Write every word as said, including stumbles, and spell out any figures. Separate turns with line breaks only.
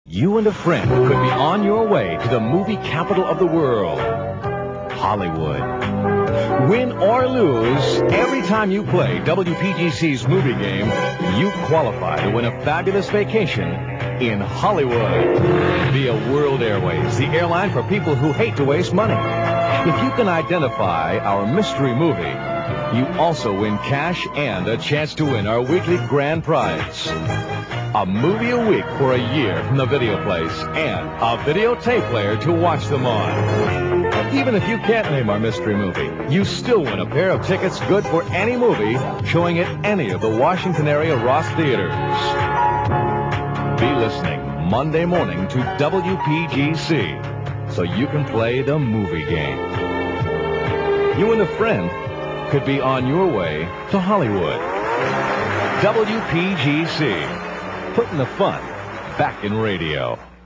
You and a friend could be on your way to the movie capital of the world, Hollywood. Win or lose, every time you play W P G C's movie game, you qualify to win a fabulous vacation in Hollywood via World Airways, the airline for people who hate to waste money. If you can identify our mystery movie, you also win cash and a chance to win our weekly grand prize. A movie a week for a year from the video place and a videotape player to watch them on. Even if you can't name our mystery movie, you still win a pair of tickets good for any movie showing at any of the Washington area Ross theaters. Be listening Monday morning to W P G C so you can play the movie game. You and a friend could be on your way to Hollywood. W P G C, putting the fun back in radio.